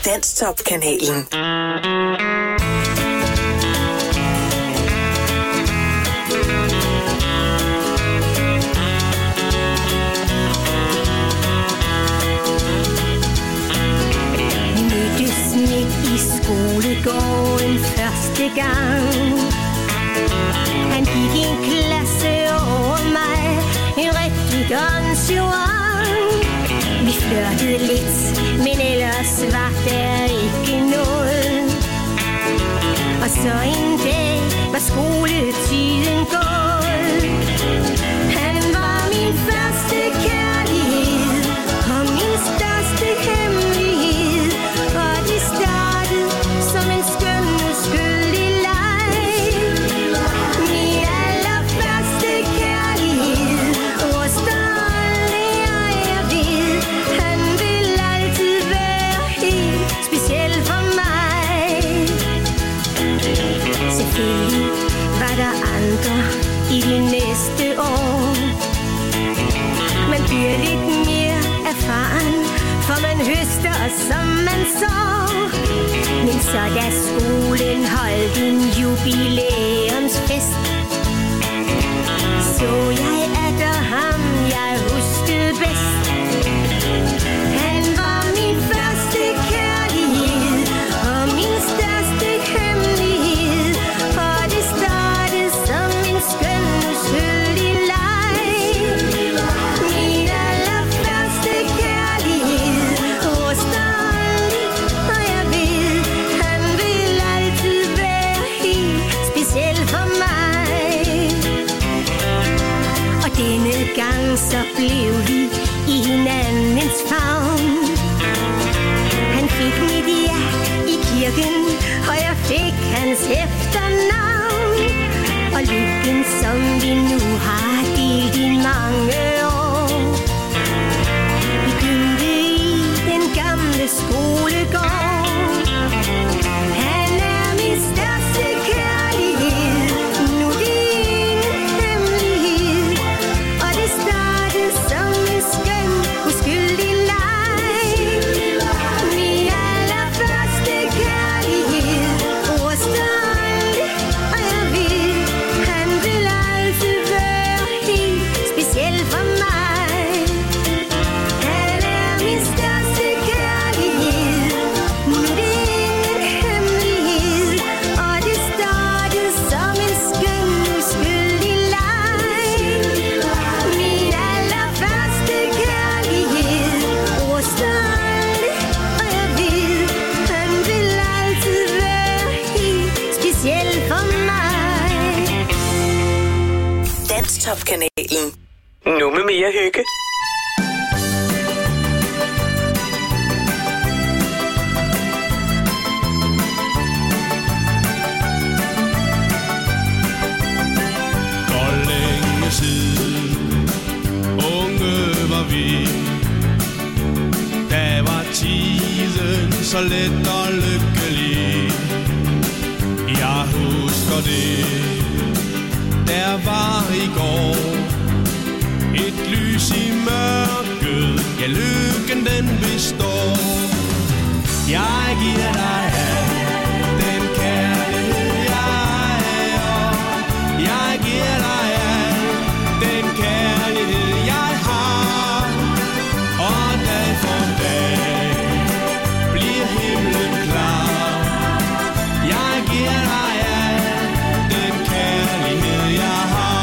Danstop-kanalen. Vi mødtes midt i skolegården første gang. Han gik i en klasse over mig, en rigtig gangjoang. Vi flirtede lidt, men ellers var der ikke noget. Og så en dag var skoletiden gået. Han var min første kærlighed og min største hemmelighed. Og det startede som en skøn uskyldig leg. Min allerførste kærlighed, hvor stolte jeg ved. Han vil altid være helt speciel for mig. Selvfølgelig var der andre i de næste år. Man bliver lidt mere erfaren, for man høster, som man sår. Men så da skolen holdt en jubilæumsfest, så jeg atter ham, jeg huskede bedst. Han var min første kærlighed og min største hemmelighed. Og det startede som en skøn uskyldig leg. Min allerførste kærlighed, hvor stolt og jeg ved, han vil altid være helt speciel for mig. Og denne gang så blev vi i hinandens favn. Han fik mit ja i kirken, og jeg fik hans efternavn. Og lykken, som vi nu har delt i mange år, begyndte i den gamle skolegård. Han er min største kærlighed, nu er det ingen hemmelighed. Og det startede som en skøn uskyldig leg. Min allerførste kærlighed, hvor stolt og jeg ved, han vil altid være helt speciel for mig. Han er min største kærlighed, nu er det ingen hemmelighed. Og det startede som en skøn uskyldig leg. Min allerførste kærlighed, hvor stolt og jeg ved, han vil altid være helt speciel for mig. Danstop-kanalen. Nu med mere hygge. For længe siden, unge var vi. Da var tiden så let og lykkelig. Jeg husker det, der var i går. Et lys i mørket, ja, lykken den består. Jeg giver dig alt, den kærlighed jeg er. Jeg giver dig alt, den kærlighed jeg har. Og dag for dag bliver himlen klar. Jeg giver dig alt, den kærlighed jeg har.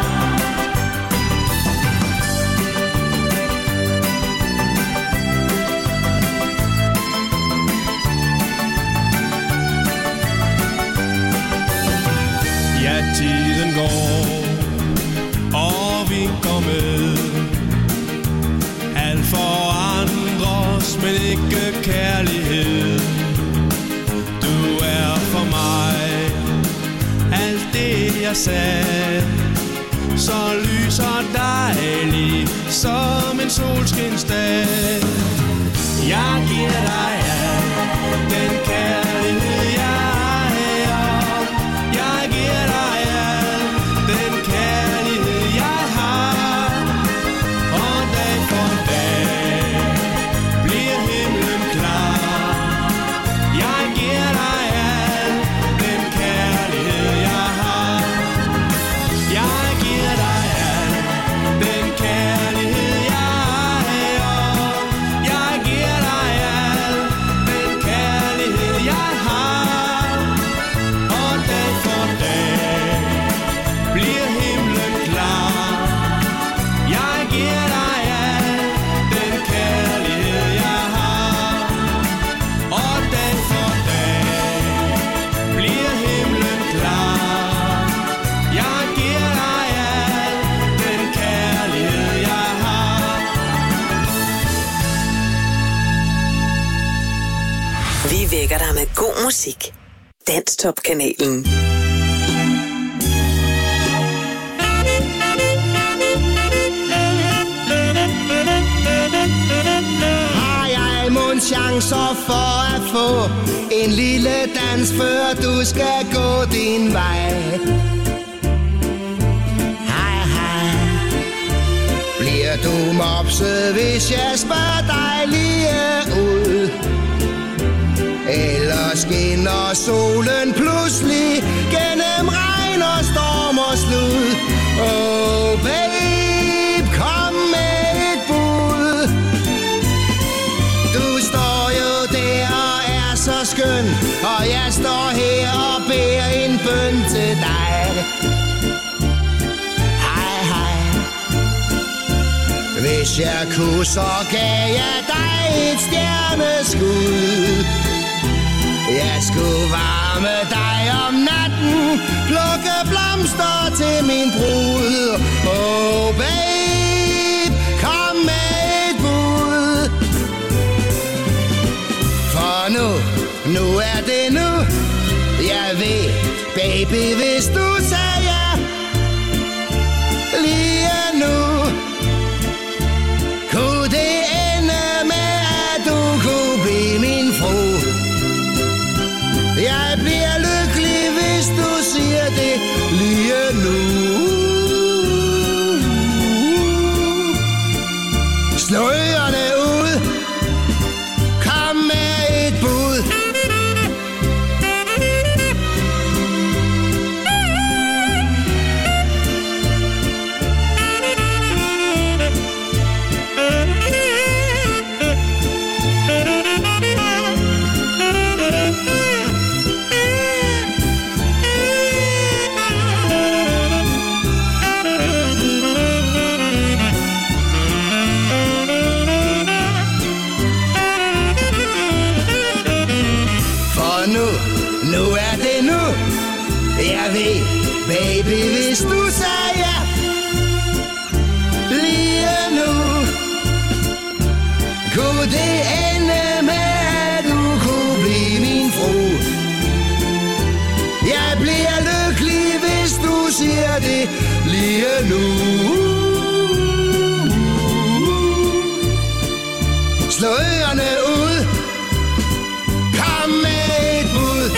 Ja, tiden går, og vi går med. Alt forandres, men ikke kærlighed. Du er for mig alt det jeg sagde. Så lys og dejlig som en solskinsdag. Jeg giver dig alt, den kærlighed jeg er. Jeg giver dig alt, den kærlighed jeg har. Og dag for dag bliver himlen klar. Vi vækker dig med god musik. Danstop-kanalen. Har jeg mon chancer for at få en lille dans, før du skal gå din vej? Hej, hej. Bliver du mopset, hvis jeg spørger dig lige ud? Eller skinner solen pludselig gennem regn og storm og slud? Oh babe, kom med et bud. Du står jo der og er så skøn, og jeg står her og beder en bøn til dig. Hej, hej. Hvis jeg kunne, så gav jeg dig et stjerneskud. Jeg skulle varme dig om natten, plukke blomster til min brud. Oh babe, kom med et bud. For nu er det nu. Jeg ved, baby, hvis du sagde ja lige nu, kunne det ende med, at du kunne blive min fru. Jeg bliver lykkelig, hvis du siger det lige nu. Slå ørerne ud. Kom med et bud. Nu er det nu. Jeg ved, baby, hvis du sagde ja lige nu, kunne det ende med, at du kunne blive min fru. Jeg bliver lykkelig, hvis du siger det lige nu. Slå ørerne ud. Kom med et bud.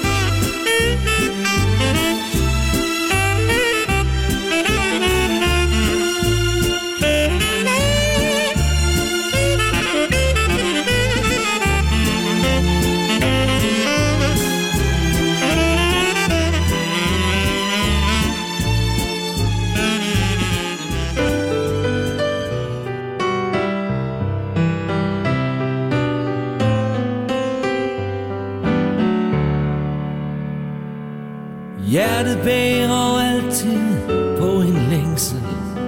Hjertet bærer altid på en længsel.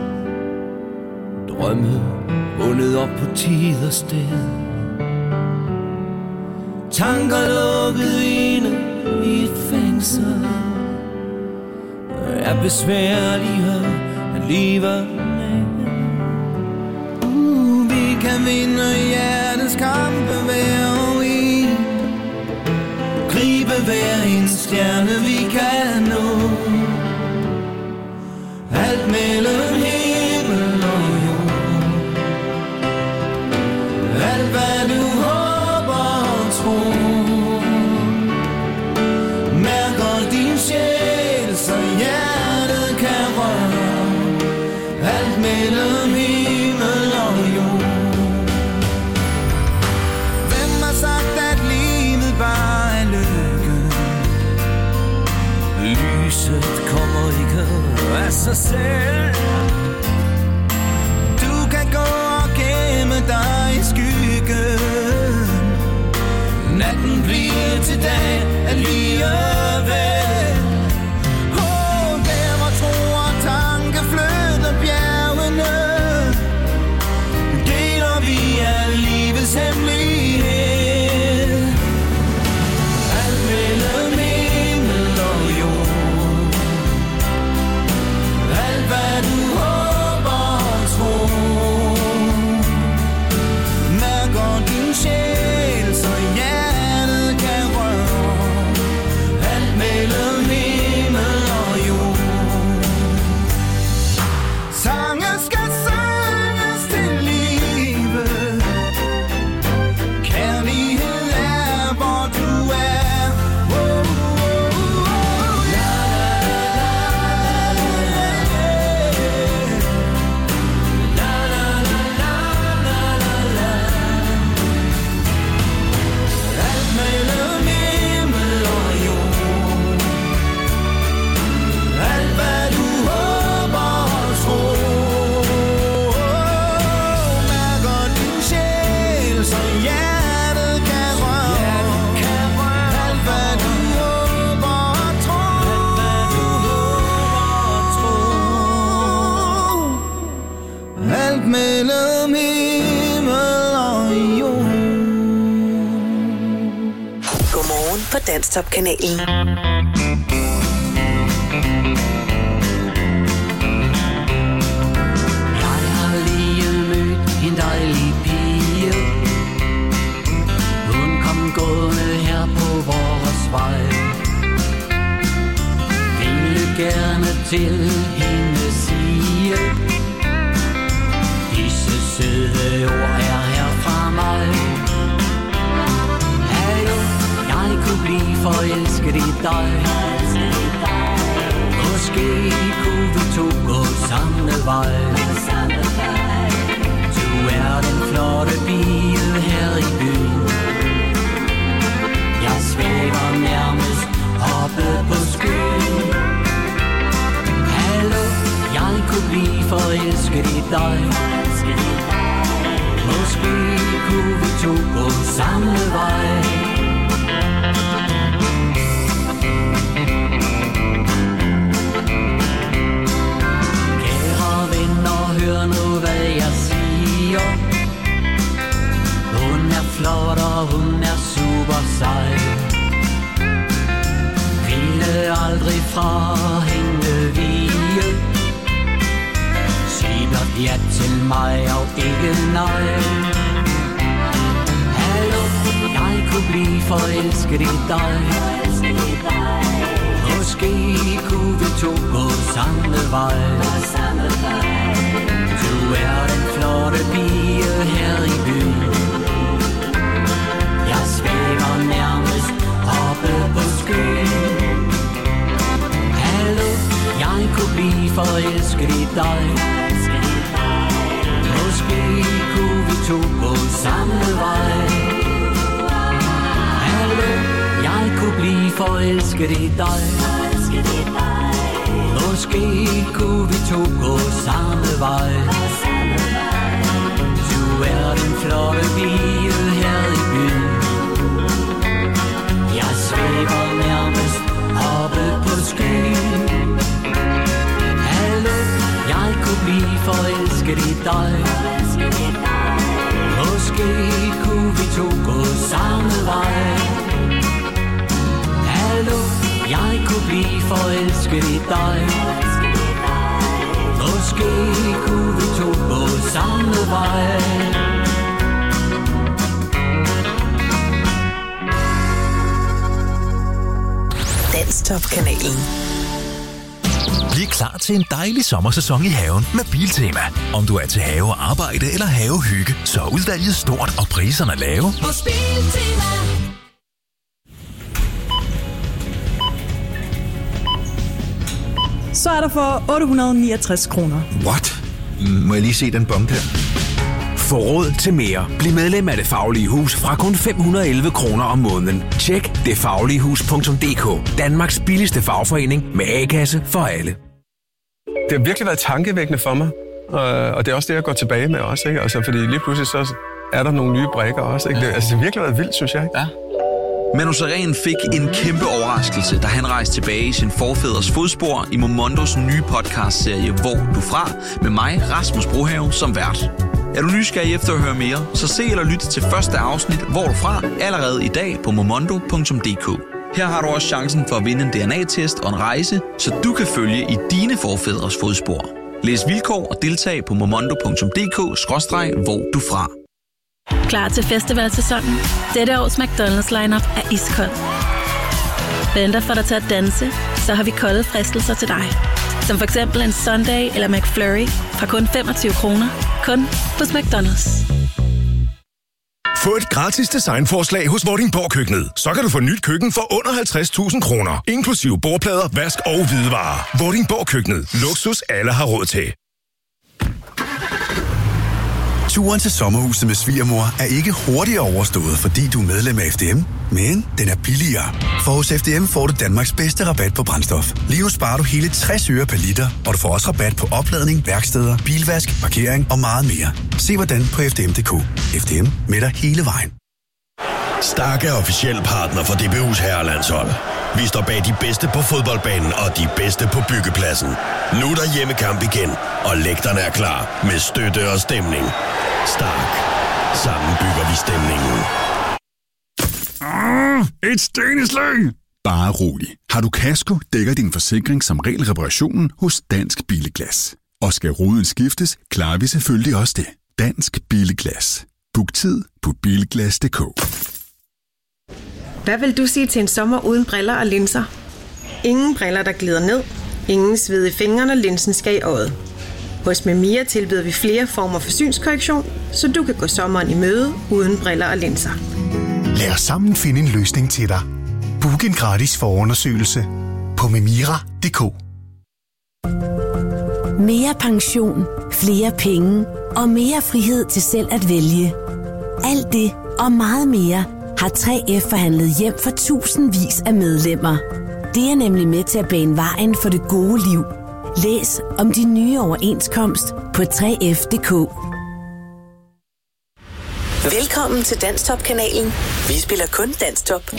Drømme bundet op på tid og sted. Tanker lukket inde i et fængsel. Er besværligere at leve med. Vi kan vinde hjertets kampe hver og en. Gribe hver en stjerne vi kan nå. Alt mellem himmel og jord. Alt hvad du håber og tror. Mærker din sjæl, så hjertet kan røre. Alt mellem himmel og jord. Hvem har sagt at livet bare er lykke? Lyset kommer ikke af sig selv. Du kan gå og gemme dig i skyggen. Natten bliver til dag alligevel. Der hvor tro og tanke flytter bjergene, deler vi af livets hemmelighed. Alt mellem himmel og jord. Alt hvad du håber og tror. Mærker din sjæl, så hjertet morgen på Danstop-kanalen. Jeg har lige mødt en dejlig pige. Hun kom gående her på vores vej. Ville gerne til hende sige, disse søde ord er her fra mig. Hallo, jeg kunne blive forelsket i dig. Måske kunne vi to gå samme vej. Du er den flotte pige her i byen. Jeg svæver nærmest oppe på skyen. Hallo, jeg kunne blive forelsket i dig. Måske kunne vi to gå samme vej. Kære venner, hør nu hvad jeg siger. Hun er flot og hun er super sej. Ville aldrig fra hende vige. Sig blot ja til mig og ikke nej. Hallo, jeg kunne blive forelsket i dig. Måske kunne vi to gå samme vej. Du er den flotte pige her i byen. Jeg svæver nærmest oppe på skyen. Hallo, jeg kunne blive forelsket i dig. Måske kunne vi to gå samme vej. Hallo, jeg kunne blive forelsket i dig. Måske kunne vi to gå samme vej. Du er den flotte pige her i byen. Jeg svæver nærmest oppe på skyen. Hallo, jeg kunne blive forelsket i dig. Måske kunne vi to gå samme vej. Hallo, jeg kunne blive forelsket i dig. Måske kunne vi to gå samme vej. Danstop-kanalen. Bliv klar til en dejlig sommersæson i haven med Biltema. Om du er til have og arbejde eller havehygge, så er udvalget stort og priserne lave. Hos Biltema. Så er der for 869 kroner. What? Må jeg lige se den bong der? Få råd til mere. Bliv medlem af Det Faglige Hus fra kun 511 kroner om måneden. Tjek detfagligehus.dk. Danmarks billigste fagforening med A-kasse for alle. Det har virkelig været tankevækkende for mig. Og det er også det, jeg går tilbage med også, ikke? Altså, fordi lige pludselig så er der nogle nye brikker også, ikke? Det har virkelig været vildt, synes jeg, ikke? Ja. Manu Sareen fik en kæmpe overraskelse, da han rejste tilbage i sin forfædres fodspor i Momondos nye podcastserie Hvor du fra, med mig, Rasmus Brohave, som vært. Er du nysgerrig efter at høre mere, så se eller lyt til første afsnit Hvor du fra allerede i dag på momondo.dk. Her har du også chancen for at vinde en DNA-test og en rejse, så du kan følge i dine forfædres fodspor. Læs vilkår og deltag på momondo.dk/hvor du fra. Klar til festivalsæsonen? Dette års McDonald's lineup er iskold. Venter for dig til at danse, så har vi kolde fristelser til dig. Som for eksempel en Sundae eller McFlurry fra kun 25 kroner. Kun hos McDonald's. Få et gratis designforslag hos Vordingborg Køkkenet. Så kan du få nyt køkken for under 50.000 kroner. Inklusive bordplader, vask og hvidevarer. Vordingborg Køkkenet. Luksus alle har råd til. Turen til sommerhuset med svigermor er ikke hurtigere overstået, fordi du er medlem af FDM, men den er billigere. For hos FDM får du Danmarks bedste rabat på brændstof. Lige nu sparer du hele 60 øre per liter, og du får også rabat på opladning, værksteder, bilvask, parkering og meget mere. Se hvordan på FDM.dk. FDM med dig hele vejen. Stark er officiel partner for DBU's herrelandshold. Vi står bag de bedste på fodboldbanen og de bedste på byggepladsen. Nu er der hjemmekamp igen, og lægterne er klar med støtte og stemning. Stark. Sammen bygger vi stemningen. Et sten i slyng! Bare rolig. Har du kasko, dækker din forsikring som regel reparationen hos Dansk Bilglas. Og skal ruden skiftes, klarer vi selvfølgelig også det. Dansk Bilglas. Book tid på bilglas.dk. Hvad vil du sige til en sommer uden briller og linser? Ingen briller, der glider ned. Ingen sved i fingrene, og linsen skal i øjet. Hos Memia tilbyder vi flere former for synskorrektion, så du kan gå sommeren i møde uden briller og linser. Lad os sammen finde en løsning til dig. Book en gratis forundersøgelse på memira.dk. Mere pension, flere penge og mere frihed til selv at vælge. Alt det og meget mere har 3F forhandlet hjem for tusindvis af medlemmer. Det er nemlig med til at bane vejen for det gode liv. Læs om de nye overenskomst på 3F.dk. Velkommen til Danstop-kanalen. Vi spiller kun Danstop.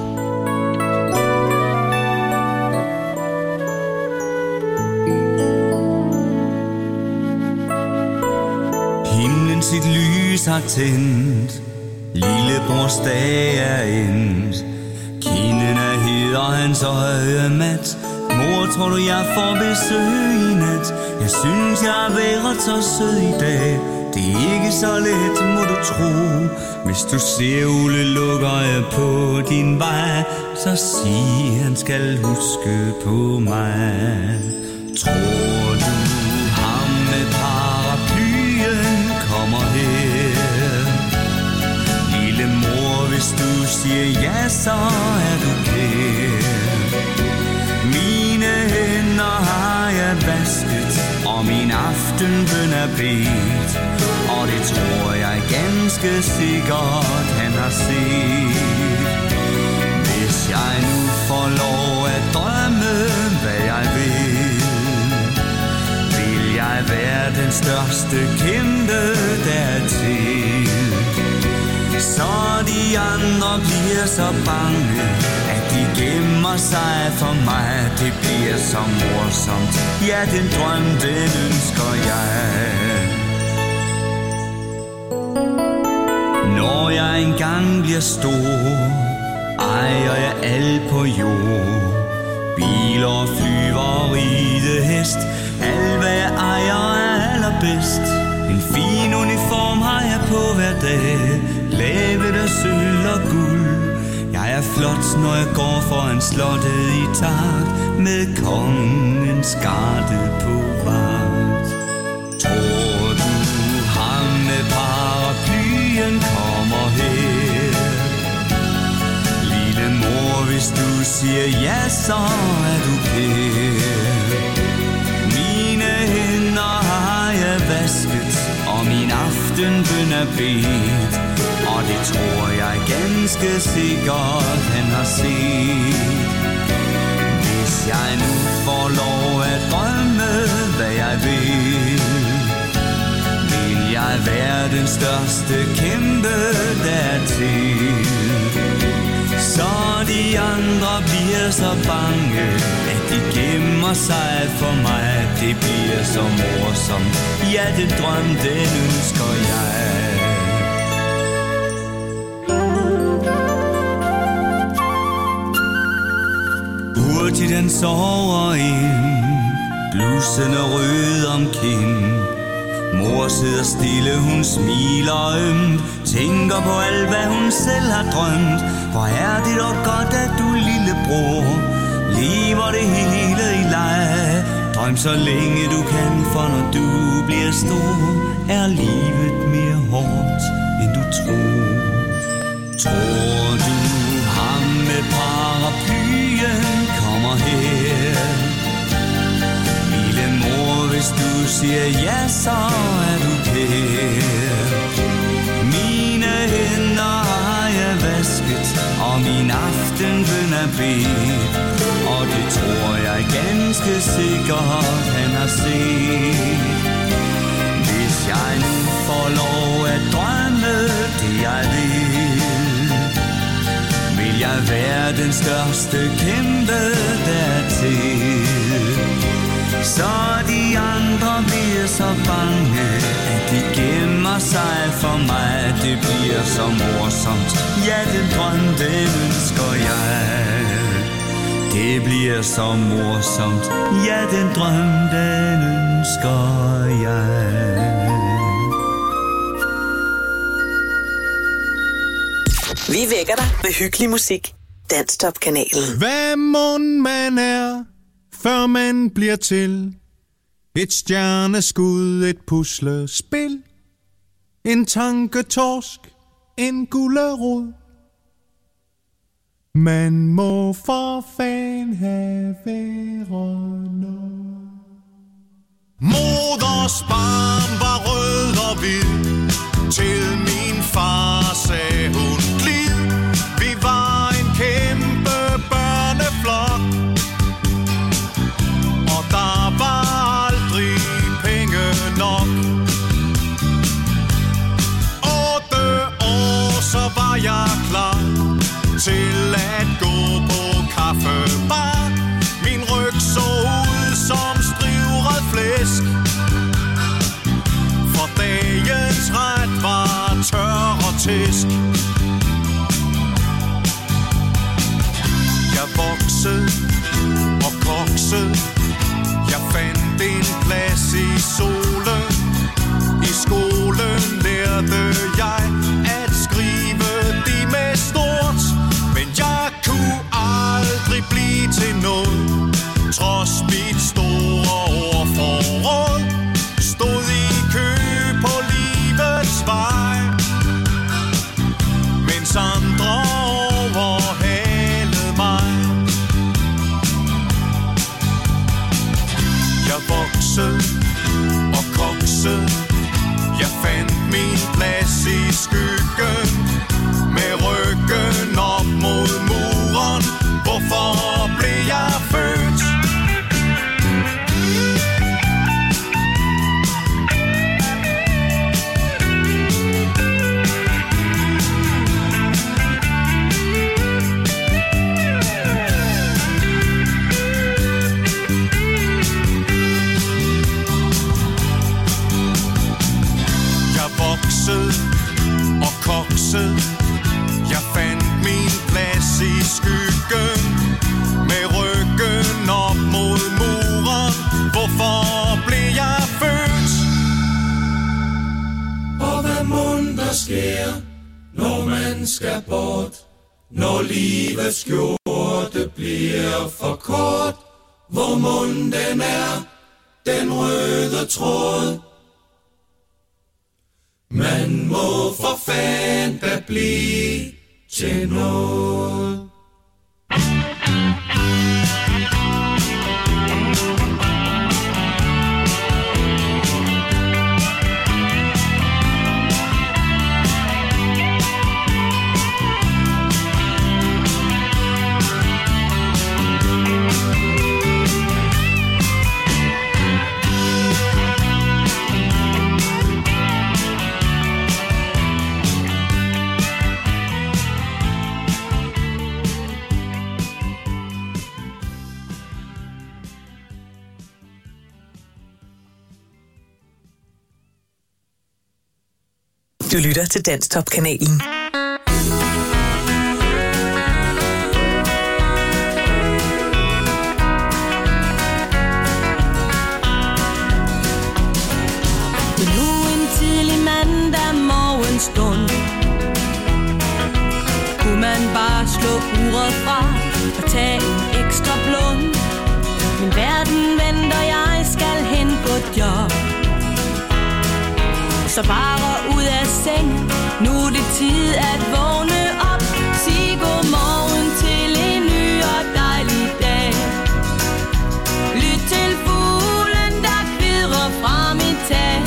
Himlen sit lys har tændt, lillebrors dag er endt. Kinden er hed og hans øje mat. Mor, tror du jeg får besøg i nat? Jeg synes jeg har været så sød i dag. Det er ikke så let, må du tro. Hvis du ser Ole lukker jeg på din vej, så sig han skal huske på mig. Tror du ham med paraplyen kommer her? Lille mor, hvis du siger ja, så er du kær. Mine hænder har jeg vasket, og min aftenbøn er bedt. Og det tror jeg ganske sikkert han har set. Hvis jeg nu får lov at drømme, hvad jeg vil jeg være den største kæmpe dertil. Så de andre bliver så bange, at de gemmer sig for mig. Det bliver så morsomt, ja, den drøm, den ønsker jeg. Når jeg engang bliver stor, ejer jeg alt på jord. Biler, flyver, ridehest, alt hvad jeg ejer er allerbedst. En fin uniform har jeg på hver dag, lavet af sølv og guld. Jeg er flot, når jeg går foran slottet i takt, med kongens garde på vagt. Tror du ham med paraplyen kommer her? Lille mor, hvis du siger ja, så er du kær. Mine hænder har jeg vasket, og min aftenbøn er bedt. Og det tror jeg ganske sikkert han har set. Hvis jeg nu får lov at drømme, hvad jeg vil jeg være den største kæmpe dertil. Så de andre bliver så bange, at de gemmer sig for mig. Det bliver så morsomt, ja, den drøm, den ønsker jeg. Hurtigt den sover ind, blusen er rød om kind. Mor sidder stille, hun smiler ømt, tænker på alt, hvad hun selv har drømt. Hvor er det dog godt, at du, lillebror, lever det hele i leg. Drøm så længe du kan, for når du bliver stor, er livet mere hårdt, end du tror. Tror du ham med paraplyen kommer her? Lille mor, hvis du siger ja, så er du kær. Mine hænder har jeg vasket, og min aftenbøn er bedt. Og det tror jeg ganske sikkert han har set. Hvis jeg nu får lov at drømme det jeg vil jeg være den største kæmpe dertil. så de andre bliver så bange, at de gemmer sig for mig. Det bliver så morsomt, ja, den drøm, den ønsker jeg. Det bliver så morsomt, ja, den drøm, den ønsker jeg. Vi vækker dig med hyggelig musik. Danstop-kanalen. Hvad mon man er, før man bliver til? Et stjerneskud, et puslespil, en tanketorsk, en gulerod. Man må for fan have været noget. Moders barm var rød og hvid, til min far sagde hun glid. Vi var en kæmpe børneflok, og der var aldrig penge nok. 8 år, så var jeg klar til at gå på kaffebar. Min ryg så ud som strivret flæsk, for dagens ret var tør og tæsk. Jeg voksede og koksede, jeg fandt en plads i solen. I skolen lærte jeg at skrive det med stort, men jeg kunne aldrig blive til noget, trods mit store ordforråd. Stod i kø på livets vej, mens andre overhalede mig. Jeg voksede og koksede, jeg fandt min plads i skyggen, med ryggen op mod muren. Hvorfor blev jeg født? Og koksede, jeg fandt min plads i skyggen, med ryggen op mod muren. Hvorfor blev jeg født? Og hvad mon der sker, når man skal bort, når livets skjorte bliver for kort? Hvor mon den er, den røde tråd? Man må for fanden da blive til noget. Du lytter til Danstop-kanalen. Nu en tidlig mandag morgenstund kunne man bare slå uret fra og tage en ekstra blund. Min verden venter, jeg skal hen på job. Så bare ud af seng, nu er det tid at vågne op. Sig godmorgen til en ny og dejlig dag. Lyt til fuglen, der kvidrer fra mit tag.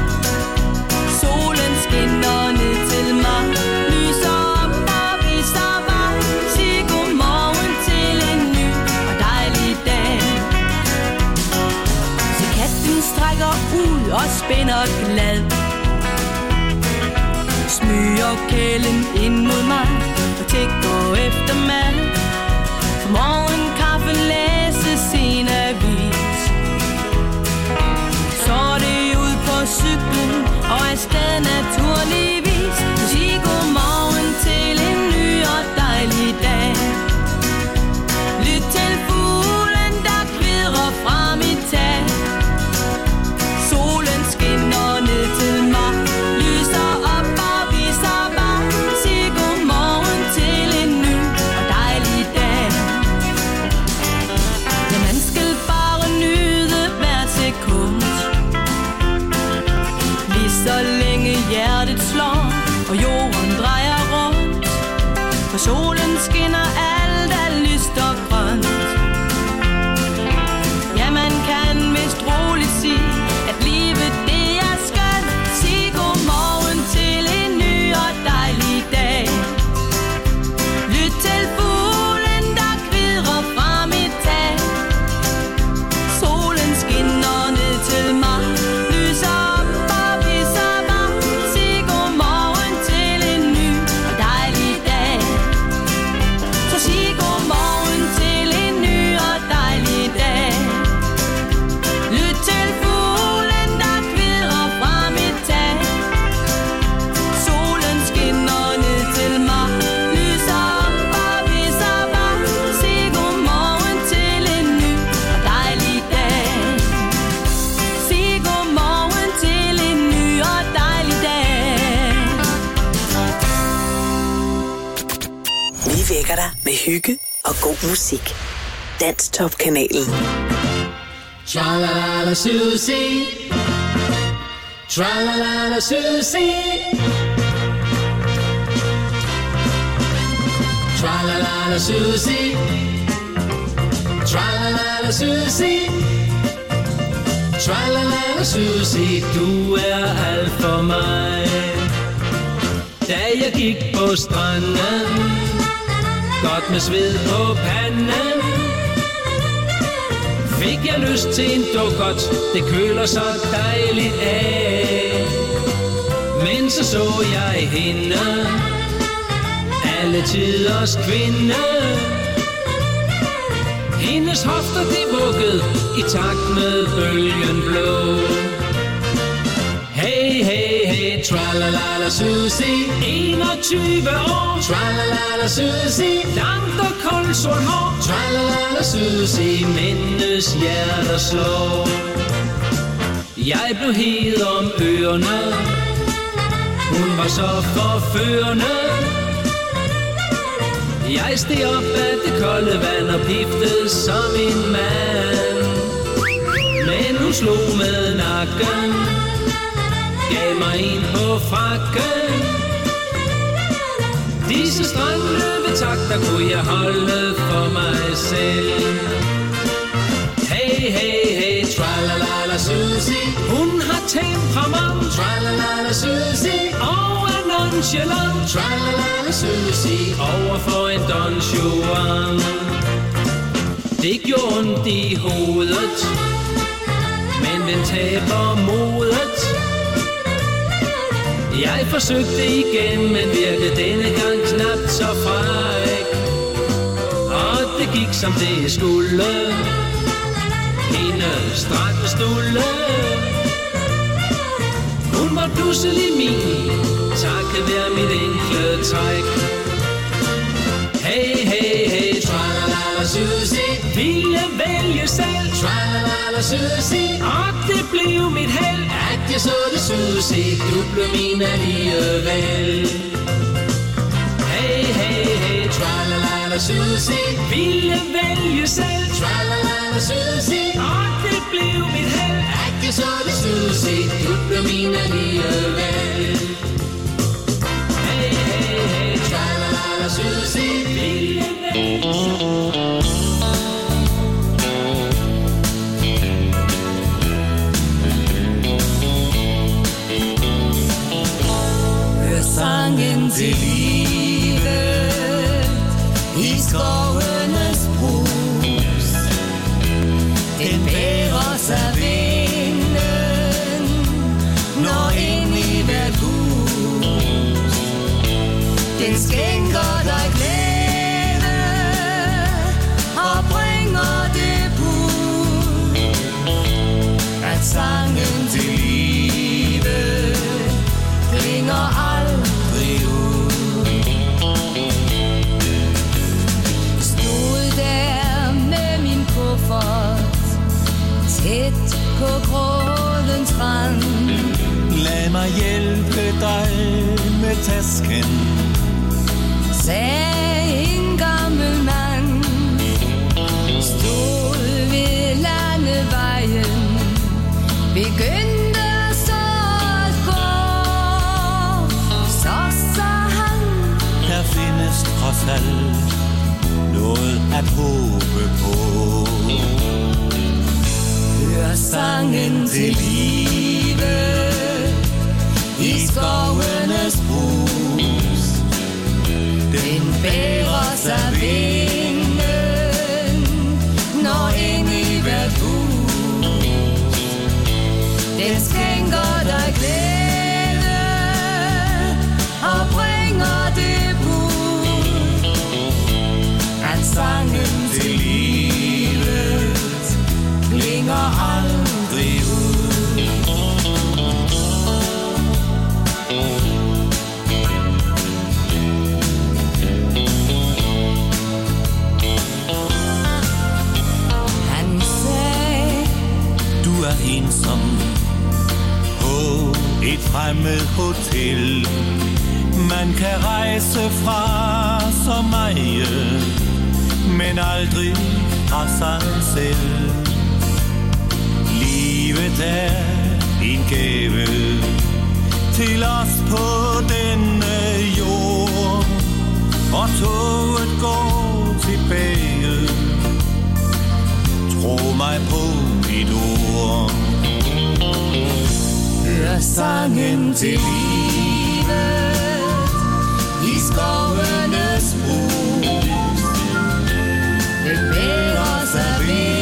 Solen skinner ned til mig, lyser op og viser vej. Sig godmorgen til en ny og dejlig dag. Så katten strækker ud og spænder glad, smyger kælen ind mod mig og tigger efter mad. For morgenkaffe læses en avis, solen skinner, alt er lyst og grønt. Ja, man kan vist roligt sige, at livet det er skønt. Sig godmorgen til en ny og dejlig dag. Lyt til fuglen, der kvidrer fra mit tag. Solen skinner ned til mig, lyser op og viser mig. Sig godmorgen til en ny og dejlig dag. Så sig godmorgen til en ny og dejlig dag. Lyt til fuglen, der kvidrer fra mit tag. Solen skinner ned til mig, lyser op og viser mig. Sig godmorgen til en ny og dejlig dag. Sig godmorgen til en ny og dejlig dag. Vi vækker dig med hygge og god musik. Danstop-kanalen. Tra-la-la-la Susie, tra-la-la-la Susie, tra-la-la-la Susie, tra-la-la-la Susie, tra-la-la-la Susie, du er alt for mig. Da jeg gik på stranden, godt med sved på panden, fik jeg lyst til en dukkert, det køler så dejligt af. Men så jeg hende, alle tiders kvinde. Hendes hofter de vuggede i takt med bølgen blå. Hey, hey, hey, tra-la-la-la Susie, 21 år. Tra-la-la-la Susie, langt og koldt sort hår. Tra-la-la-la Susie, mændenes hjerter slår. Jeg blev hed om ørerne, hun var så forførende. Jeg steg op af det kolde vand og piftede som en mand. Men hun slog med nakken, gav mig en på frakken. Disse strandløbetakter kunne jeg holde for mig selv. Hey, hey, hey, tra-la-la-la Susie, hun har temperament. Tra-la-la-la Susie, og er nonchalant. Tra-la-la-la Susie, overfor en Don Juan. Det gjorde ondt i hovedet, men den taber modet. Jeg forsøgte igen, men virkede denne gang knap så fræk. Og det gik som det skulle, hende strakke stulle. Hun var pludselig min, takket være mit enkle træk. Hey, hey, hey, tra-la-la-la Susie, ville vælge selv. Tra-la-la-la Susie, og det blev mit held, at jeg så det Susie, du blev min alligevel. Hey, hey, hey, tra-la-la-la Susie, ville vælge selv. Tra-la-la-la Susie, og det blev mit held, at jeg så det Susie, du blev min alligevel. Hey, hey, hey, tra-la-la-la Susie, ville vælge selv. Sangen til livet i skovenes brus. Den bærer sig vinden, når ind i hvert hus. Den skænker dig glæde og bringer det bud, at sangen til livet klinger aldrig ud. Stod der med min kuffert tæt på grådens rand. Lad mig hjælpe dig med tasken, sagde en gammel mand. Stod ved landevejen, begyndte så at gå. Så sa han, der findes trods noget at håbe på. Hør sangen til live i skovenes brus. Den bærer sig vinden, når ind i hvert hus. Den skænker dig glæde og bringer det bud, at sangen til livet klinger aldrig ud. Han sagde, du er ensom på et fremmed hotel. Man kan rejse fra så meget, men aldrig fra sig selv. Livet er en gave til os på denne jord, og toget går tilbage. Tro mig på mit ord. hør sangen til livet i skovenes brus. Den bærer sig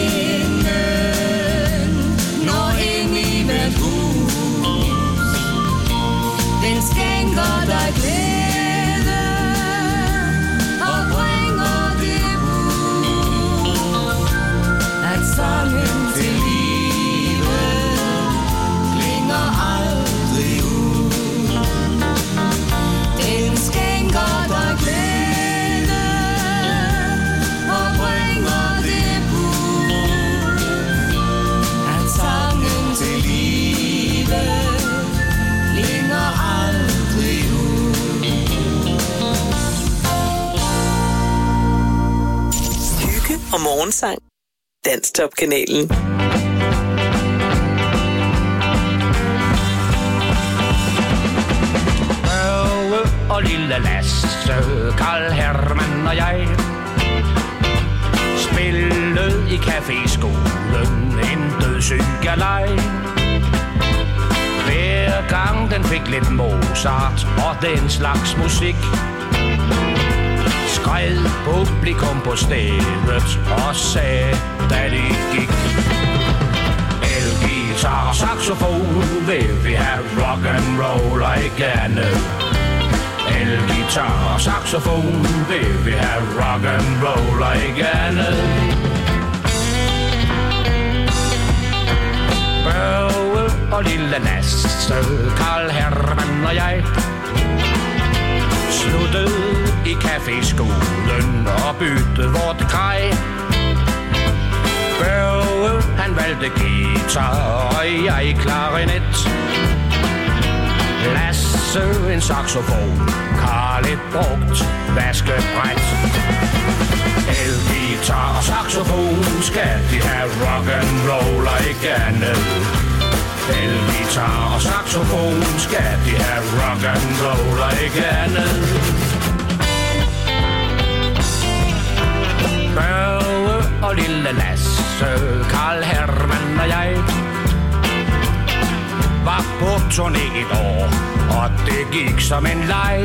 vinden, når ind i hvert hus. Den skænker dig glæde og bringer det bud, at sangen til livet klinger aldrig ud. Den skænker dig glæde og bringer det bud, at sangen til livet klinger aldrig ud. Hygge og morgensang. Danstop-kanalen. Børge og lille Lasse, Karl Hermann og jeg spillede i caféskolen en dødssyg galej. Hver gang den fik lidt Mozart og den slags musik, skred publikum på stedet og sagde, da det gik: elgitar og saxofon, vil vi have rock and roll igen. Elgitar og saxofon, vil vi have rock and roll igen. Børge og lille Lasse, Karl Hermann og jeg sluttede i caféskolen og byttede vort grej. Børge, han valgte guitar, og jeg klarinet. Lasse en saxofon, Karl et brugt vaskebræt. Elgitar og saxofon, skal de have rock and roll igen. Elgitar og saxofon, skal de have rock and roll igen. Børge og lille Lasse, Karl Hermann og jeg var på turné et år, og det gik som en leg.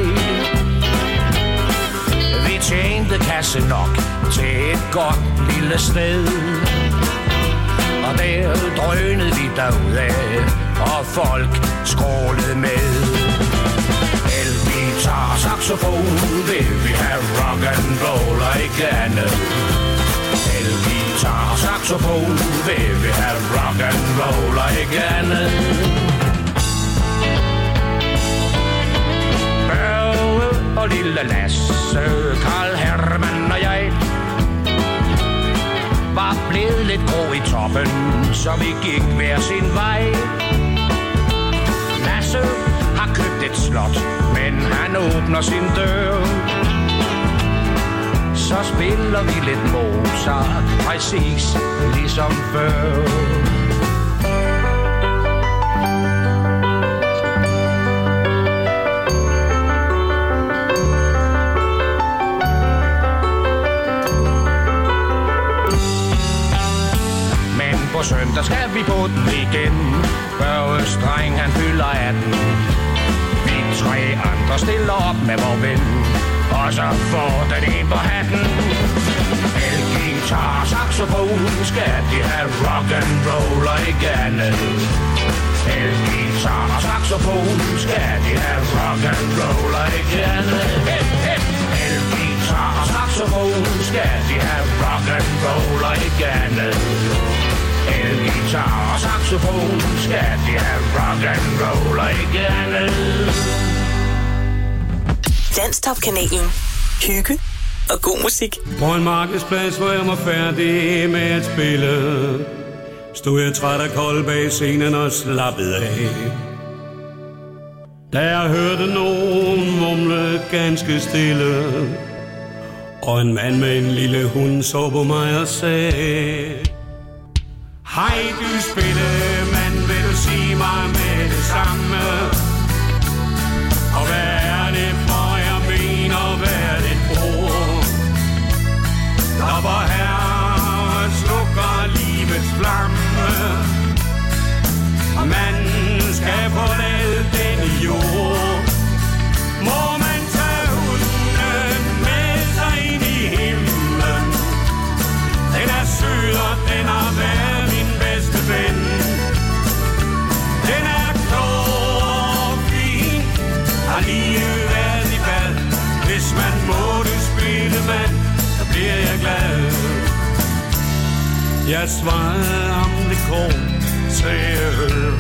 Vi tjente kasse nok til et godt lille sted, og der drønede vi derudad, og folk skrålede med. Elgitar og saxofon, vil vi have rock and roll igen. Elgitar og saxofon, vil vi have rock and roll igen. Børge og lille Lasse, Karl Hermann og jeg var blevet lidt grå i toppen, så vi gik hver sin vej. Lasse har købt et slot, men han åbner sin dør. Så spiller vi lidt Mozart, præcis ligesom før. på søndag skal vi på den igen. Børges dreng, han fylder 18. Vi 3 andre stiller op med vor ven, og så får den en på hatten. Elgitar, saxofon, skal de have rock and roll og ikke andet. Elgitar og saxofon, skal de have rock and roll og ikke andet. Elgitar og saxofon, skal de have rock and roll og ikke andet. Elgitar og saxofon, skal de have rock and roll og ikke andet. Danstop-kanalen. Hygge og god musik. På en markedsplads, hvor jeg var færdig med at spille, stod jeg træt og kold bag scenen og slappede af. Da jeg hørte nogen mumle ganske stille, og en mand med en lille hund så på mig og sagde: hej du spillemand, vil du sige mig med det samme? Og hvad er det for jeg mener, hvad er det ord? Der var her slukker livets flamme. Man skal forlade denne jord. Må man tage hunden med sig ind i himlen. Den er sød og den har været min bedste ven. Den er klog og fin, har lige været i bad. Hvis man må det spille, mand, så bliver jeg glad. Jeg svarede ham det kort, sagde øl.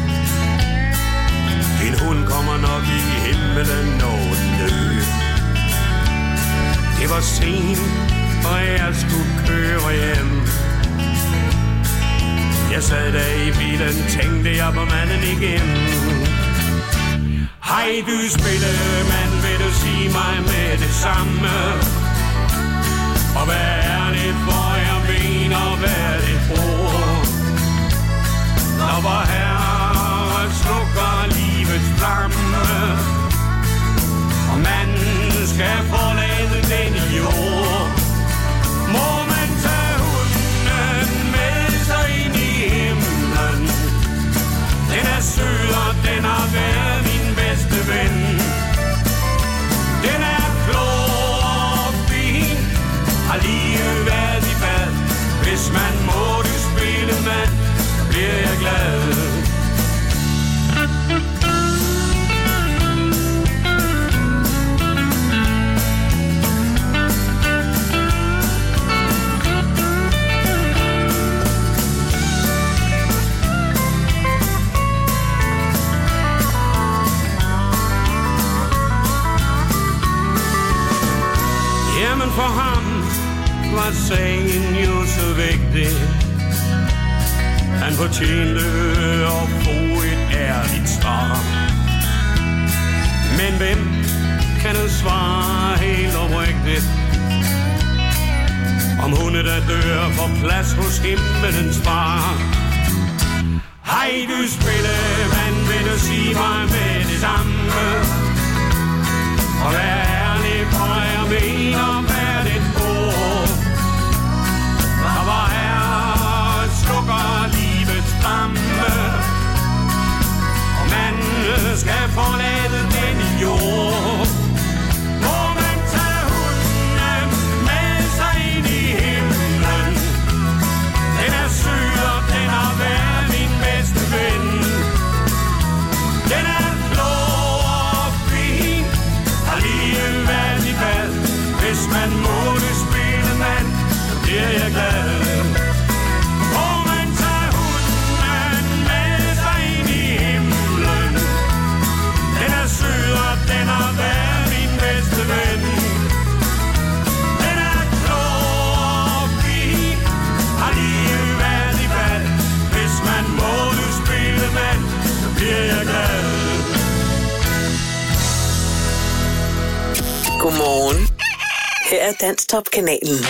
Din hund kommer nok i himmelen når den dør. Det var sent, og jeg skulle køre hjem. Jeg sad der i bilen, tænkte jeg på manden igen. Hej du spillemand, vil du sige mig med det samme? Og hvad er det for jeg mener, hvad er det ord? Der var her slukker livets flamme. Og man skal forlade denne jord. Må man tage hunden med sig ind i himlen. Den er sød og den har været min bedste ven. Den er klog og fin, har lige været i bad. Hvis man må det spille, mand, så bliver jeg glad. Jamen for ham var sagen jo så vigtig. Han fortjente at få et ærligt svar. Men hvem kan nu svare helt oprigtigt? Om hunde der dør får plads hos himmelens far. Hej du spillemand, vil du sige mig med det samme? Og hvad er det for jeg mener, hvad er det ord? Der var her slukker livets flamme. Og man skal forlade denne jord. Må man tage hunden med sig ind i himlen. Den er sød og den har været min bedste ven. Den er klog og fin, har lige været i bad. Hvis man må det spille, mand, så bliver jeg glad. Må man tage hunden med sig ind i himlen. Den er sød og den har været min bedste ven. Den er klog og fin, har lige været i bad. Hvis man må det spille, mand, så bliver jeg glad. Godmorgen. Her er Danstop-kanalen.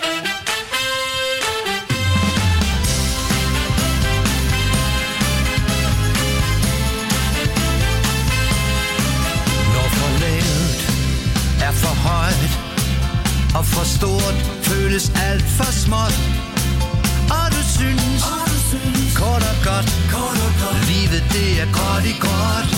Når forladet er for højt og for stort, føles alt for småt. Og du synes Kort og godt, livet det er gråt i gråt.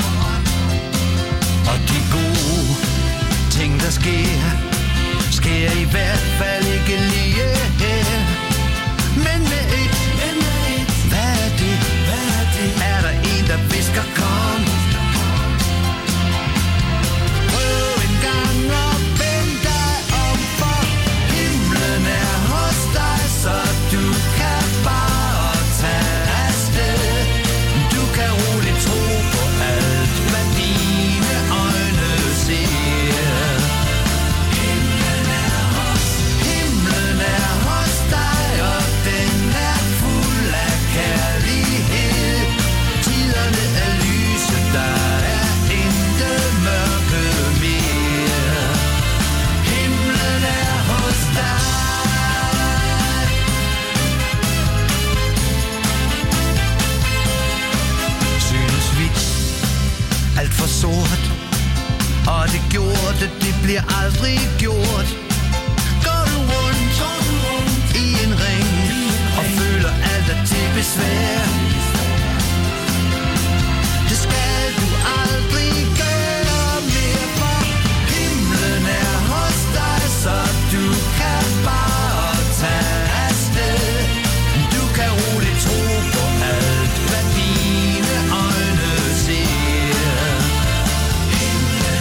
Og de gode ting der sker i hvert fald ikke lige her. Men med et, hvad er det? Er der en der visker kom? Prøv en gang og vend dig om, for himlen er hos dig, så du kan bare tage afsted. Du kan roligt tro på alt, hvad dine øjne ser. Himlen er hos dig, og den er fuld af kærlighed. Tiderne er lyse, der er intet mørke mere. Himlen er hos dig. Synes vi alt for sort, og det gjorde det bliver aldrig gjort. Går du rundt i en ring og føler alt er til besvær. Det skal du aldrig gøre mere, for himlen er hos dig, så du kan bare tage afsted. Du kan roligt tro på alt, hvad dine øjne ser. Himlen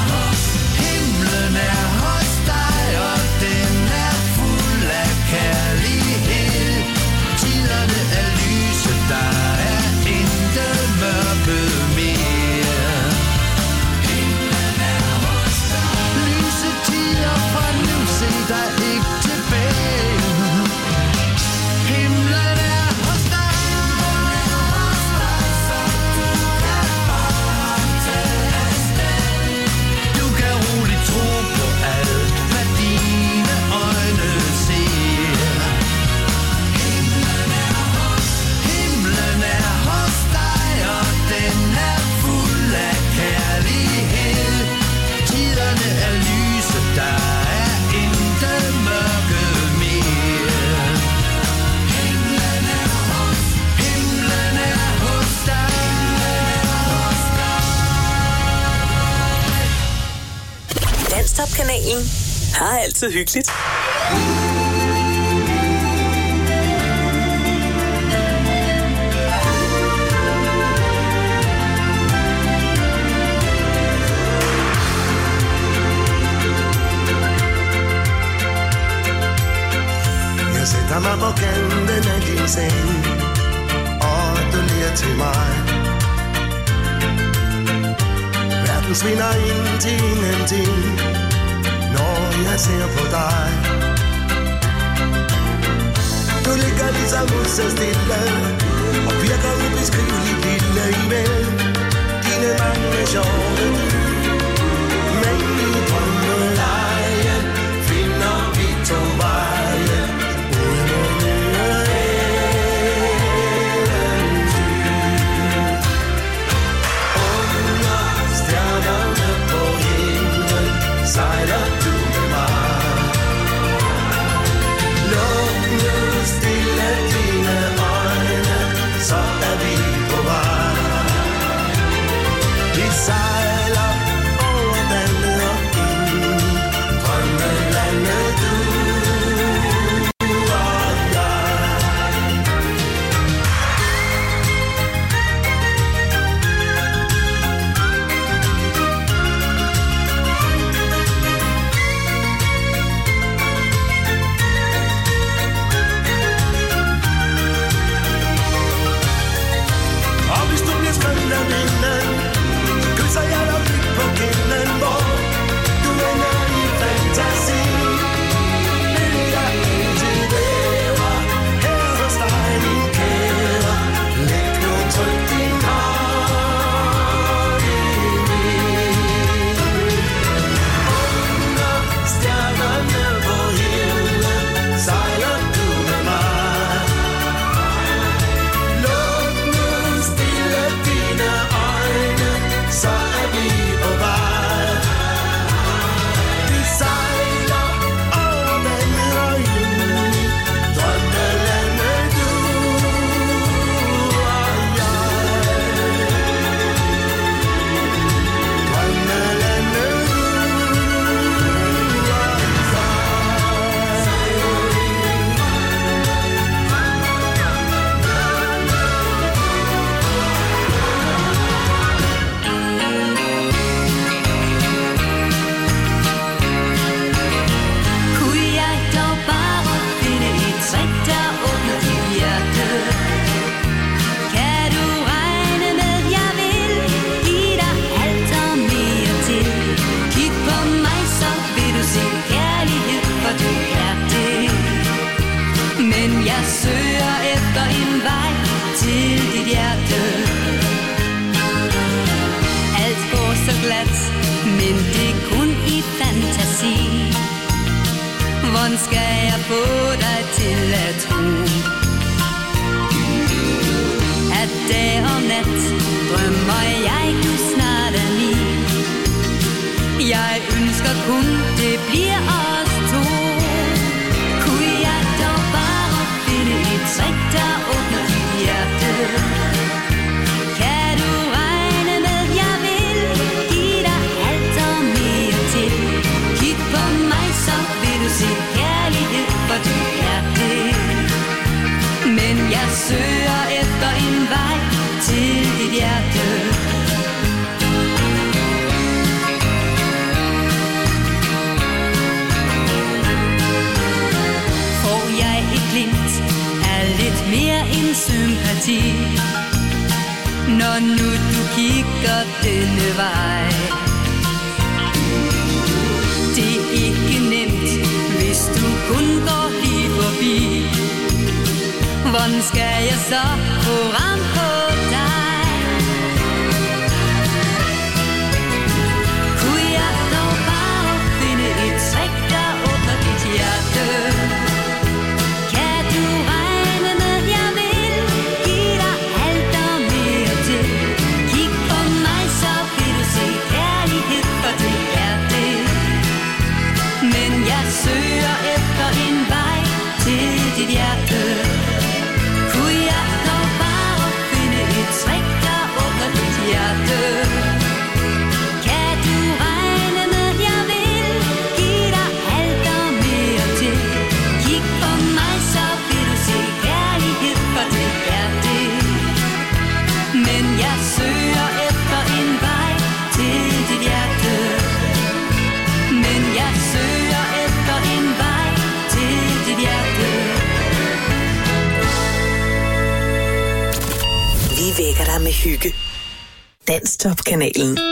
er hos dig, og den er fuld af kærlighed. Tiderne er lyse, der er intet mørke mere. Himlen er hos dig. Lyse tider fra nu, se dig ikke tilbage. Himlen er hos dig. Så du kan bare tage afsted. Du kan roligt tro på alt, hvad dine øjne ser. Himlen er hos dig, og den er fuld af kærlighed. Tiderne er lyse, der er intet mørke mere. Himlen er hos dig. Danstop-kanalen har altid hyggeligt. Jeg sætter mig på kanten af din seng, og du ler til mig. Verden svinder ind til ingenting, når jeg ser på dig. Du ligger ligesom så stille, og virker ubeskriveligt lille imellem dine mange sjove dyr. Men i drømmelejen finder vi to veje ud mod nye eventyr. Under stjernerne på himlen sejler du med mig. Luk nu stille dine øjne, så er vi på vej. Vi sejler jeg søger efter en vej til dit hjerte. Alt går så glat, men det er kun i fantasi. Hvordan skal jeg få dig til at tro, at dag og nat drømmer jeg, du snart er min. Jeg ønsker kun, det bliver os to. Kunne jeg dog bare finde et trick, der åbner dit hjerte? Kan du regne med, jeg vil give dig alt og mere til. Kig på mig, så vil du se kærlighed, for du er det. Men jeg søger efter en vej til dit hjerte. Får jeg et glimt af lidt mere end sympati, når nu du kigger denne vej? Det er ikke nemt, hvis du kun går lige forbi. Hvordan skal jeg så få ram på dig? Kunne jeg dog bare finde et trick, der åbner dit hjerte? Kan du regne med, jeg vil give dig alt og mere til. Kig på mig, så vil du se kærlighed, for det er det. Men jeg søger efter en vej til dit hjerte. Kan du regne med, jeg vil give dig alt og mere til. Kig på mig, så vil du se kærlighed, for det er det. Men jeg søger efter en vej til dit hjerte. Men jeg søger efter en vej til dit hjerte. Vi vækker dig med hygge. Danstop-kanalen.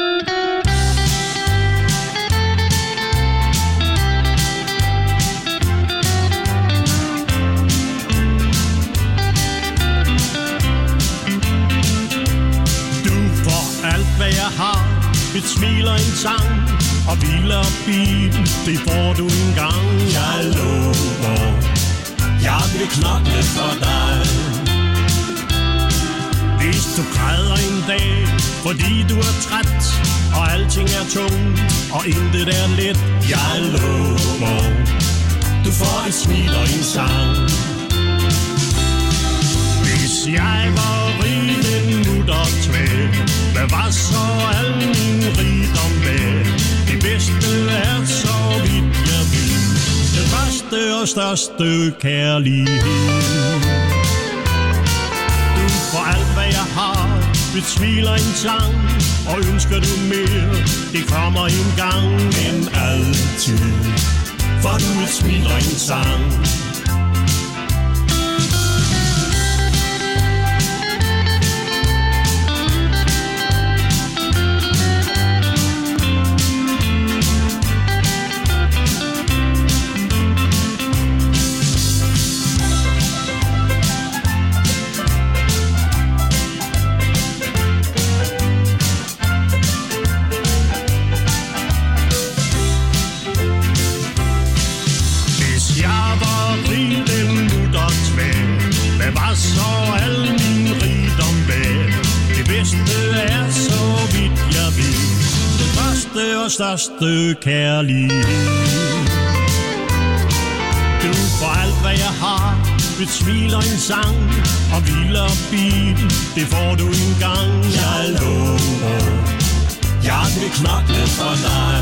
Et smil og en sang og bil og bil, det får du en gang. Jeg lover, jeg vil knokle for dig. Hvis du græder en dag, fordi du er træt, og alting er tungt, og intet er let, jeg lover, du får et smil og en sang. Hvis jeg var rig en mutter tvær, hvad var så al min rigdom værd? Det bedste er så vidt jeg vil, den første og største kærlighed. Du får alt hvad jeg har, et smil og en sang, og ønsker du mere, det kommer en gang, men altid får du et smil og en sang. Største kærlighed. Du får alt hvad jeg har, et smil og en sang, og bil og bil, det får du en gang. Jeg lover, jeg vil knokle for dig.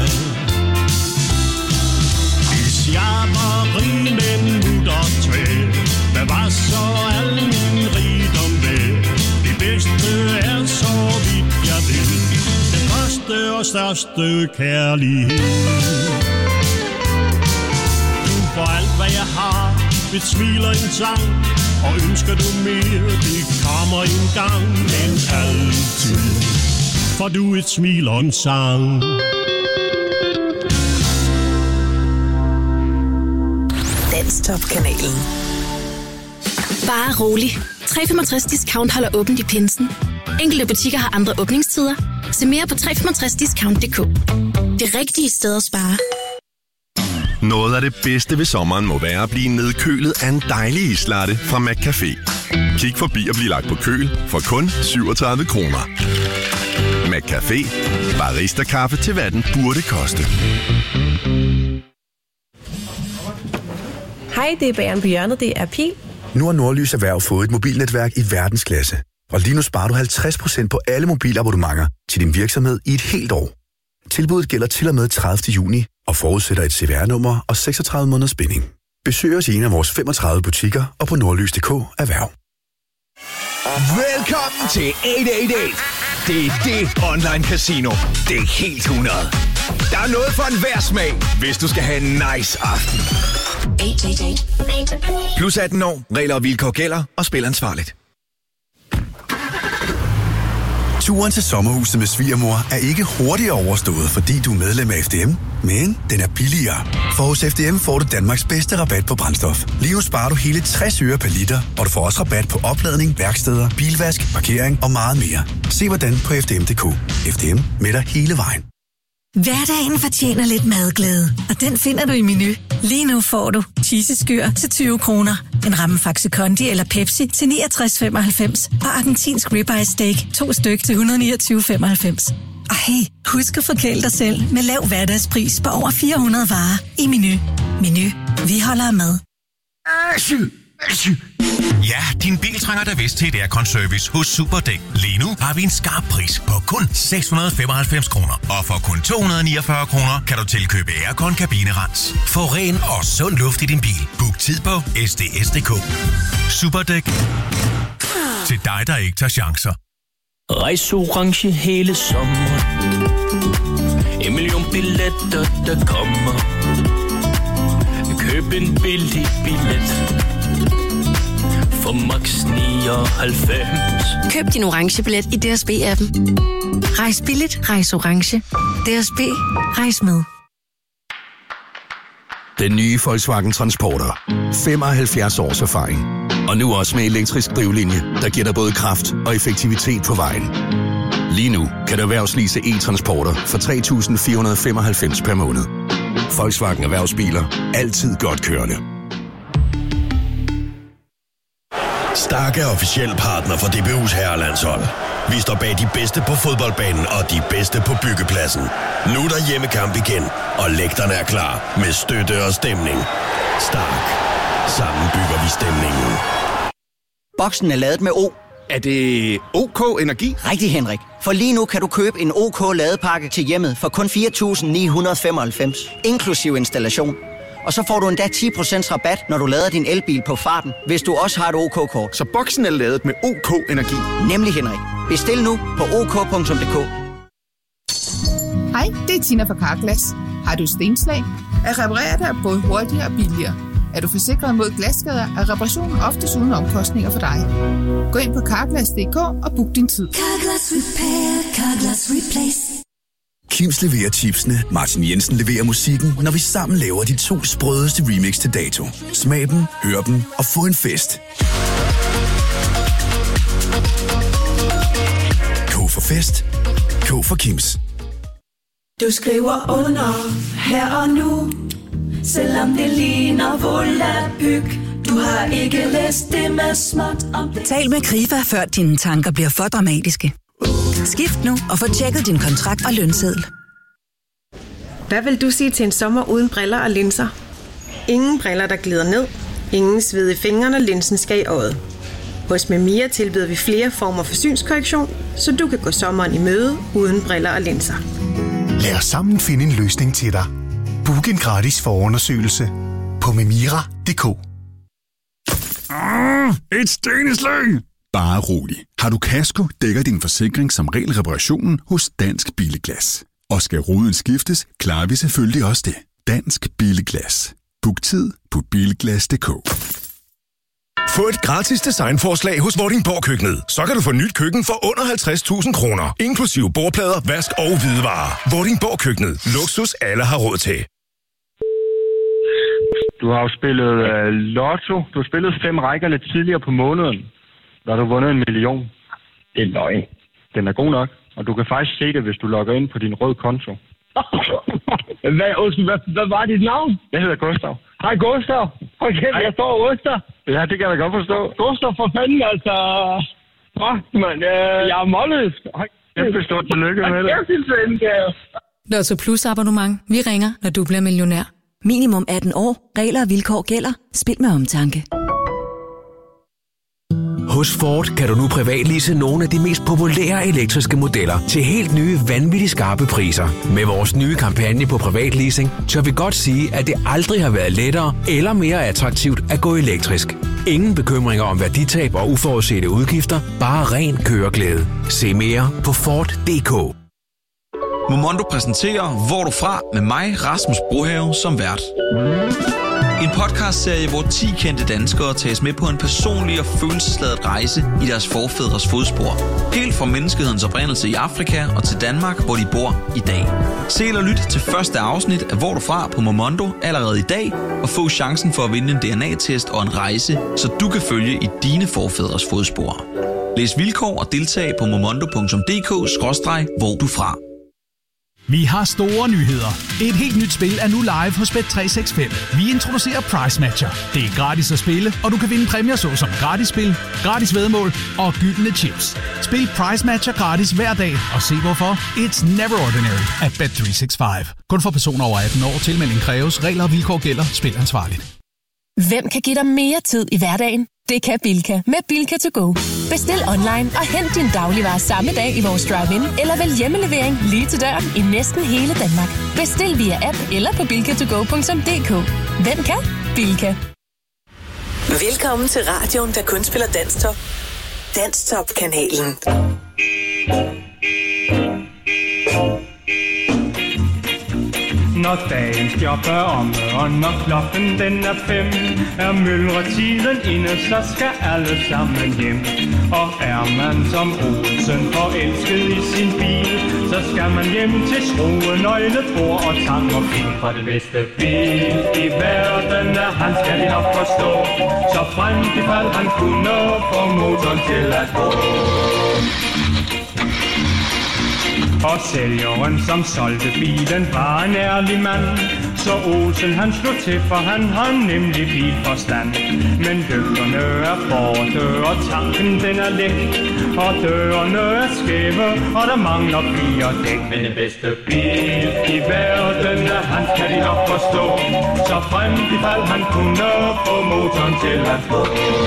Hvis jeg var rig med en mutter tvær, hvad var så al min rigdom værd? Det bedste er så vidt jeg vil, første og største kærlighed. Du får alt hvad jeg har, et smil og en sang, og ønsker du mere, det kommer en gang, men altid får du et smil og en sang. Danstop-kanalen. Bare rolig. 365 Discount holder åbent i pinsen. Enkelte butikker har andre åbningstider. Se mere på 365discount.dk. Det rigtige sted at spare. Noget af det bedste ved sommeren må være at blive nedkølet af en dejlig islatte fra McCafé. Kig forbi og bliv lagt på køl for kun 37 kroner. McCafé. Barista-kaffe til hvad den burde koste. Hej, det er Bageren på hjørnet. Det er Pil. Nu har Nordlys Erhverv fået et mobilnetværk i verdensklasse. Og lige nu sparer du 50% på alle mobilabonnementer til din virksomhed i et helt år. Tilbuddet gælder til og med 30. juni og forudsætter et CVR-nummer og 36 måneders binding. Besøg os i en af vores 35 butikker og på nordlys.dk Erhverv. Velkommen til 888. Det er det online casino. Det er helt 100. Der er noget for enhver smag, hvis du skal have en nice aften. 888. Plus 18 år, regler og vilkår gælder, og spil ansvarligt. Turen til sommerhuset med svigermor er ikke hurtigere overstået, fordi du er medlem af FDM, men den er billigere. For hos FDM får du Danmarks bedste rabat på brændstof. Lige nu sparer du hele 60 øre per liter, og du får også rabat på opladning, værksteder, bilvask, parkering og meget mere. Se hvordan på fdm.dk. FDM med dig hele vejen. Hverdagen fortjener lidt madglæde, og den finder du i Menu. Lige nu får du cheeseskyr til 20 kroner, en ramme Faxe Kondi eller Pepsi til 69,95 og argentinsk ribeye steak 2 styk til 129,95. Og hey, husk at forkæle dig selv med lav hverdagspris på over 400 varer i Menu. Menu. Vi holder med. Ja, din bil trænger da vist til et aircon-service hos Superdæk. Lige nu har vi en skarp pris på kun 695 kroner. Og for kun 249 kroner kan du tilkøbe aircon kabinerens. Få ren og sund luft i din bil. Book tid på sds.dk. Superdæk. Til dig, der ikke tager chancer. Rejs orange hele sommer. En million billetter, der kommer. Køb en billig billet. For max 99. Køb din orange billet i DSB-appen. Rejs billigt, rejs orange. DSB, rejs med. Den nye Volkswagen Transporter. 75 års erfaring. Og nu også med elektrisk drivlinje, der giver dig både kraft og effektivitet på vejen. Lige nu kan du erhvervslease e-transporter for 3.495 per måned. Volkswagen Erhvervsbiler. Altid godt kørende. Stark er officiel partner for DBU's herrelandshold. Vi står bag de bedste på fodboldbanen og de bedste på byggepladsen. Nu er der hjemmekamp igen, og lægterne er klar med støtte og stemning. Stark. Sammen bygger vi stemningen. Boksen er ladet med O. Er det OK Energi? Rigtig, Henrik. For lige nu kan du købe en OK ladepakke til hjemmet for kun 4.995, inklusiv installation. Og så får du endda 10% rabat, når du lader din elbil på farten, hvis du også har et OK-kort. Så boksen er ladet med OK Energi? Nemlig, Henrik. Bestil nu på ok.dk. Hej, det er Tina fra Carglass. Har du stenslag? At reparere dig både hurtigere og billigere. Er du forsikret mod glasskader, er reparationen oftest uden omkostninger for dig. Gå ind på Carglass.dk og book din tid. Carglass Repair, Carglass Replace. Kims leverer chipsene, Martin Jensen leverer musikken, når vi sammen laver de 2 sprødeste remix til dato. Smag dem, hør dem og få en fest. K for fest. K for Kims. Du skriver under her og nu, selvom det ligner volapyk. Du har ikke læst det med småt om det. Tal med Krifa, før dine tanker bliver for dramatiske. Skift nu og få tjekket din kontrakt og lønseddel. Hvad vil du sige til en sommer uden briller og linser? Ingen briller, der glider ned. Ingen sved i fingrene, linsen skal i øjet. Hos Memia tilbyder vi flere former for synskorrektion, så du kan gå sommeren i møde uden briller og linser. Lad os sammen finde en løsning til dig. Book en gratis forundersøgelse på memira.dk. Et steneslag! Bare rolig. Har du kasko, dækker din forsikring som regel reparationen hos Dansk Billeglas. Og skal ruden skiftes, klarer vi selvfølgelig også det. Dansk Billeglas. Book tid på bilglas.dk. Få et gratis designforslag hos Vordingborg Køkkenet. Så kan du få nyt køkken for under 50.000 kroner. Inklusive bordplader, vask og hvidevarer. Vordingborg Køkkenet. Luksus alle har råd til. Du har jo spillet lotto. Du har spillet 5 rækker lidt tidligere på måneden. Der har du vundet 1 million. Det er løgn. Den er god nok. Og du kan faktisk se det, hvis du logger ind på din rød konto. Hvad var dit navn? Jeg hedder Gustav. Hej Gustav. Okay, jeg står og ryster. Ja, det kan jeg da godt forstå. Gustav, for fanden, altså. Man, jeg er målløs. Jeg stort tillykke med det. Lotto Plus abonnement. Vi ringer, når du bliver millionær. Minimum 18 år. Regler og vilkår gælder. Spil med omtanke. Hos Ford kan du nu privatlease nogle af de mest populære elektriske modeller til helt nye, vanvittigt skarpe priser. Med vores nye kampagne på privatleasing, tør vi godt sige, at det aldrig har været lettere eller mere attraktivt at gå elektrisk. Ingen bekymringer om værditab og uforudsete udgifter, bare ren køreglæde. Se mere på Ford.dk. Momondo præsenterer Hvor du fra med mig, Rasmus Brohave, som vært. En podcastserie, hvor 10 kendte danskere tages med på en personlig og følelsesladet rejse i deres forfædres fodspor. Helt fra menneskehedens oprindelse i Afrika og til Danmark, hvor de bor i dag. Se eller lyt til første afsnit af Hvor du fra på Momondo allerede i dag, og få chancen for at vinde en DNA-test og en rejse, så du kan følge i dine forfædres fodspor. Læs vilkår og deltag på momondo.dk/hvor du fra. Vi har store nyheder. Et helt nyt spil er nu live hos Bet365. Vi introducerer Price Matcher. Det er gratis at spille, og du kan vinde præmier såsom gratis spil, gratis væddemål og gyldne chips. Spil Price Matcher gratis hver dag, og se hvorfor. It's never ordinary at Bet365. Kun for personer over 18 år. Tilmelding kræves. Regler og vilkår gælder. Spil ansvarligt. Hvem kan give dig mere tid i hverdagen? Det kan Bilka med Bilka to go. Bestil online og hent din dagligvarer samme dag i vores drive-in, eller vælg hjemmelevering lige til døren i næsten hele Danmark. Bestil via app eller på bilkatogo.dk. Hvem kan? Bilka. Velkommen til radioen, der kun spiller Danstop. Danstop-kanalen. Når dagens job er omme, og når klokken den er 5, er myldretiden inde, så skal alle sammen hjem. Og er man som Olsen forelsket i sin bil, så skal man hjem til skrue, nøgle, bord og tang og fil. For det bedste bil i verden er han, skal de nok forstå, så fremt i fald han kunne få motoren til at gå. Og sælgeren, som solgte bilen, var en ærlig mand. Så Olsen han slog til, for han har nemlig bilforstand. Men lygterne er borte, og tanken den er læk. Og dørene er skæve, og der mangler bier dæk. Men den bedste bil i verden er han, kan de nok forstå. Så fremt i fald han kunne få motoren til at gå.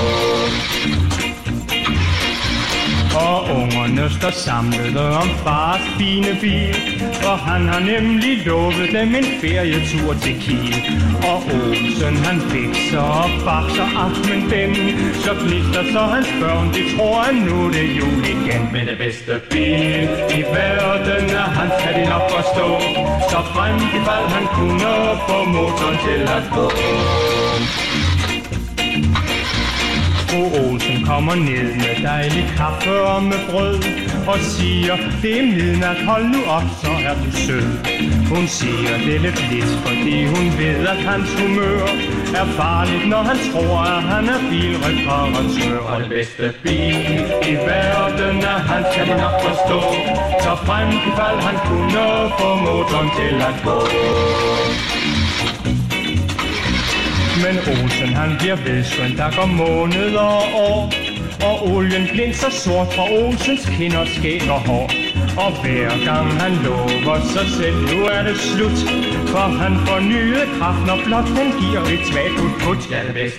Og ungerne står samlede om fars fine bil, for han har nemlig lovet dem en ferietur til Kiel. Og Olsen han fikser og bakser aftenen den, så gnister så hans børn, de tror at nu det er jul igen. Men det bedste bil i verden er han, kan de nok forstå, så fremt i fald han kunne få motoren til at gå. Fru Olsen kommer ned med dejlig kaffe og med brød og siger, det er midnat, hold nu op, så er du sød. Hun siger det lidt lidt, fordi hun ved, at hans humør er farligt, når han tror, at han er bilreparatør. Og det bedste bil i verden er han, kan de nok forstå, så fremt i fald han kunne få motoren til at gå. Men Olsen han bliver vedskønt, der går måneder og år, og olien blinser sort fra Olsens kinder, skæg og hår. Og hver gang han lover sig selv, nu er det slut, for han får nye kraft, når blot han giver et svagt put. Ja, det bedste